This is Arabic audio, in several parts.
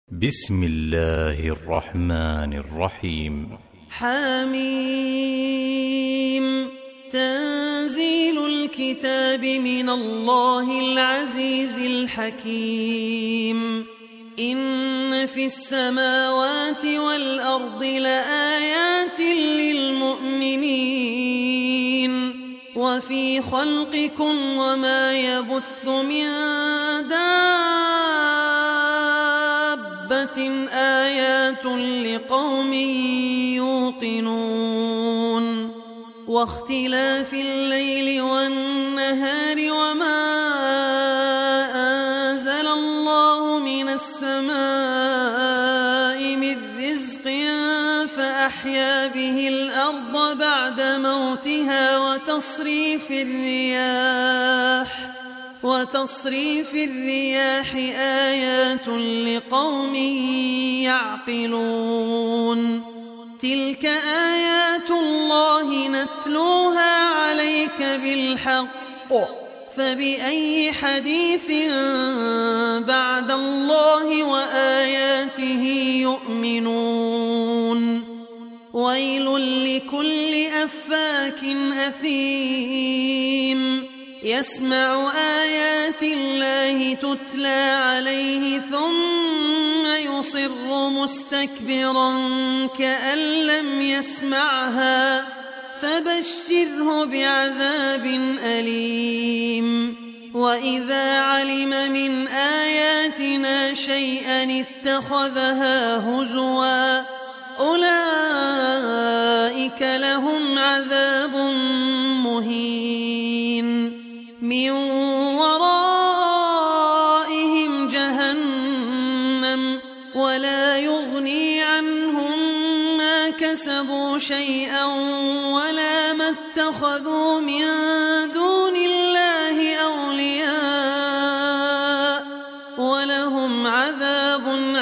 بسم الله الرحمن الرحيم. حميم. تنزيل الكتاب من الله العزيز الحكيم. إن في السماوات والأرض لآيات للمؤمنين وفي خلقكم وما يبث من دابة آيات لقوم يوقنون واختلاف الليل والنهار وما أنزل الله من السماء من رزق فأحيا به الأرض بعد موتها وتصريف الرياح آيات لقوم يعقلون. تلك آيات الله نتلوها عليك بالحق فبأي حديث بعد الله وآياته يؤمنون. ويل لكل أفاك أثيم يسمع آيات الله تتلى عليه ثم يصر مستكبرا كأن لم يسمعها فبشره بعذاب أليم. وإذا علم من آياتنا شيئا اتخذها هزوا أولئك لهم عذاب مهين من ورائهم جهنم ولا يغني عنهم ما كسبوا شيئا ولا ما اتخذوا من دون الله أولياء ولهم عذاب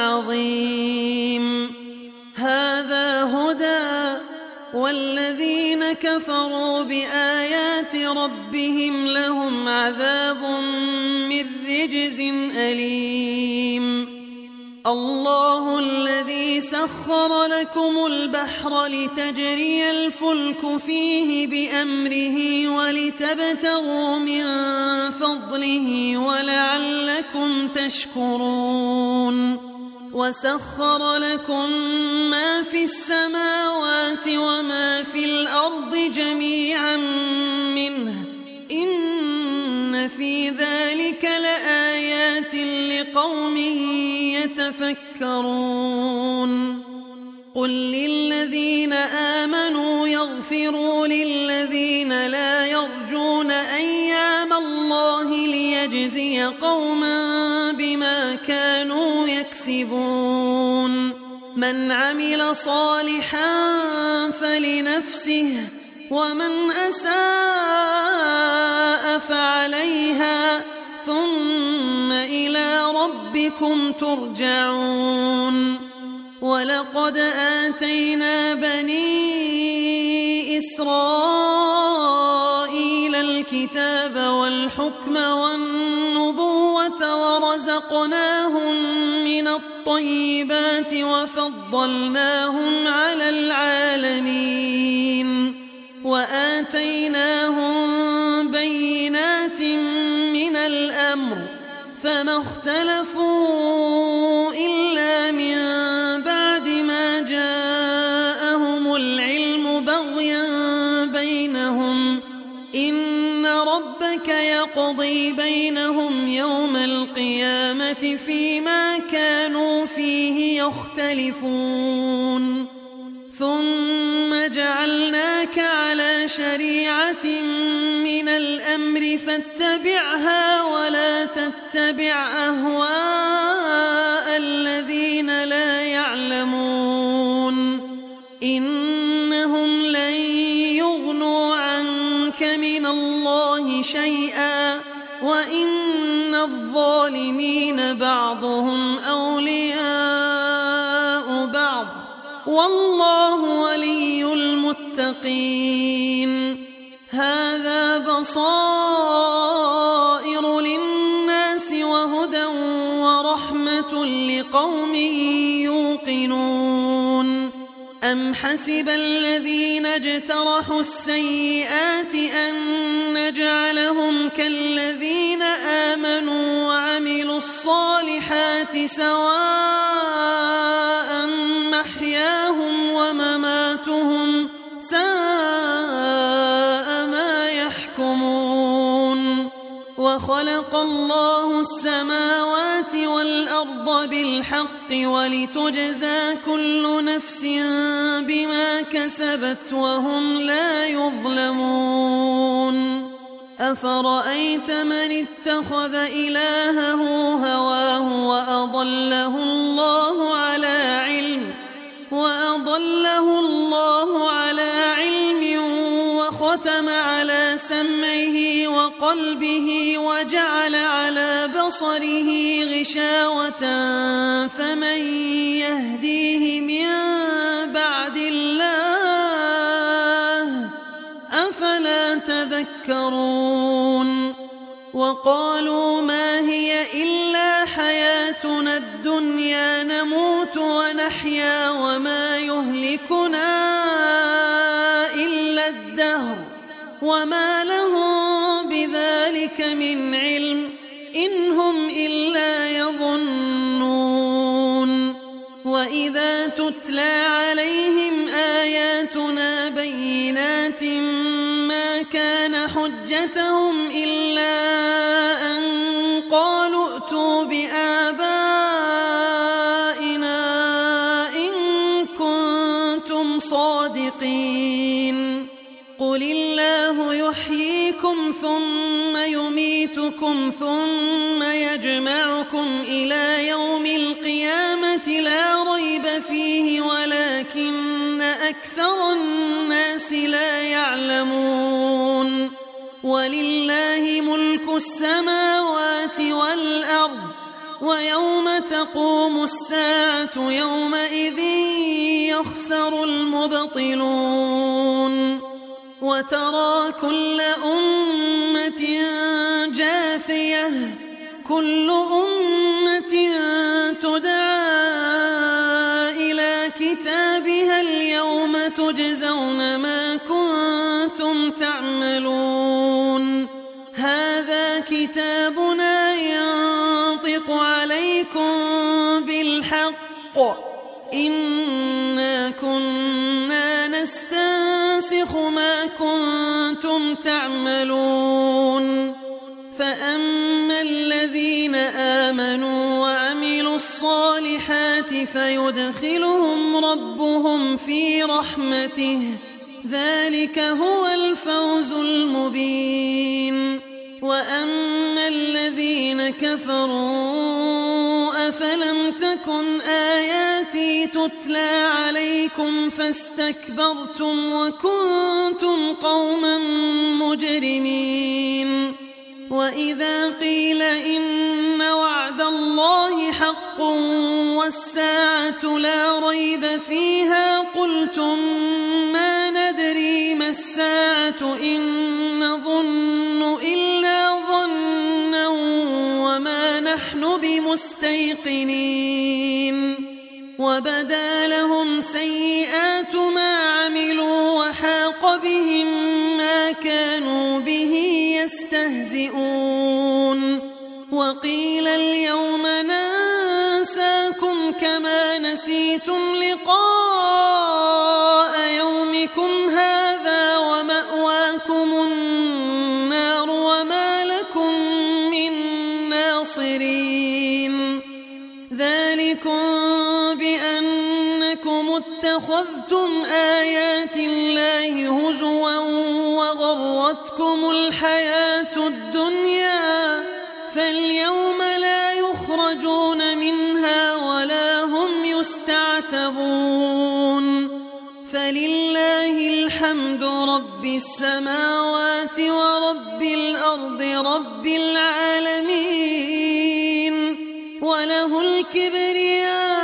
عظيم. هذا هدى والذين كفروا بآيات ربهم لهم عذاب من رجز أليم. الله الذي سخر لكم البحر لتجري الفلك فيه بأمره ولتبتغوا من فضله ولعلكم تشكرون. وسخر لكم ما في السماوات وما في الأرض جميعا منه إن في ذلك لآيات لقوم يتفكرون. قل للذين آمنوا يغفروا للذين لا يرجون أيام الله ليجزي قوما بما كانوا يكسبون. من عمل صالحا فلنفسه ومن أساء فعليها ثم إلى ربكم ترجعون. ولقد آتينا بني إسرائيل الكتاب والحكم والنبوة ورزقناهم من الطيبات وفضلناهم على العالمين وآتيناهم بينات من الأمر فما اختلفوا إلا من بعد ما جاءهم العلم بغيا بينهم إن ربك يقضي بينهم يوم القيامة فيما كانوا فيه يختلفون. ثم جعلناك على شريعة من الأمر فاتبعها ولا تتبع أهواء الذين لا يعلمون إنهم لن يغنوا عنك من الله شيئا وإن الظالمين بعضهم أولياء بعض والله ولي المتقين. هذا بصائر للناس وهدى ورحمة لقوم يوقنون أم حسب الذين اجترحوا السيئات أن نجعلهم كالذين آمنوا وعملوا الصالحات سواء محياهم ومماتهم ساء ما يحكمون وخلق الله السماوات والأرض بالحق ولتجزى كل نفس بما كسبت وهم لا يظلمون أفرأيت من اتخذ إلهه هواه وأضله الله على علم وختم على سمعه وقلبه وجعل على بصره غشاوة فمن يهديه من بعد الله أفلا تذكرون وقالوا ما هي إلا حياتنا الدنيا نموت ونحيا وما يهلكنا إلا الدهر وما لهم بذلك من علم إن هم إلا يظنون وإذا تتلى عليهم آياتنا بينات ما كان حجتهم إلا أن قالوا ائتوا بآبائنا إن كنتم صادقين قل الله يحييكم ثم يميتكم ثم يجمعكم إلى يوم القيامة لا ريب فيه ولكن أكثر الناس لا يعلمون ولله ملك السماوات والأرض ويوم تقوم الساعة يومئذ يخسر المبطلون وترى كل أمة جاثية كل أمة تدعى إلى كتابها اليوم تجزون ما كنتم تعملون هذا كتابنا ينطق عليكم بالحق إنا كنا نستنسخ ما كنتم تعملون فأما الذين آمنوا وعملوا الصالحات فيدخلهم ربهم في رحمته ذلك هو الفوز المبين وأما الذين كفروا أفلم تكن آياتي تتلى عليكم فاستكبرتم وكنتم قوما مجرمين وإذا قيل إن وعد الله حق والساعة لا ريب فيها قلتم ما ندري ما الساعة إن نظن إلا ظنا وما نحن بمستيقنين وبدا لهم سيئات ما عملوا وحاق بهم ما كانوا به يستهزئون وقيل اليوم ننساكم كما نسيتم لقاء يومكم هذا ومأواكم النار وما لكم من ناصرين ذلكم بأنكم اتخذتم آيات الله هزوا وغرتكم الحياة الدنيا فاليوم لا يخرجون منها ولا هم يستعتبون فلله الحمد رب السماوات ورب الأرض رب العالمين وله الكبرياء